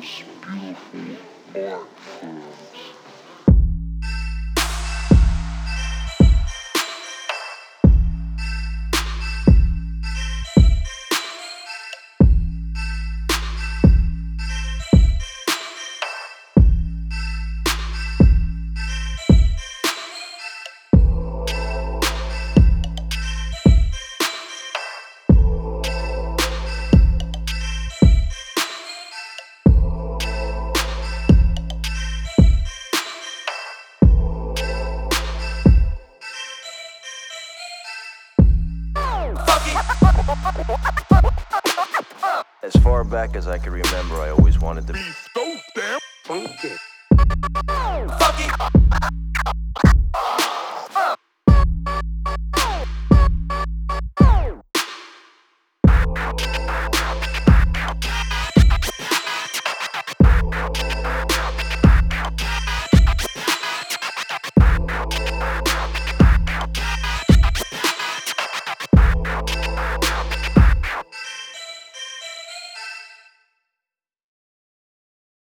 As far back as I can remember, I always wanted to be so damn funky.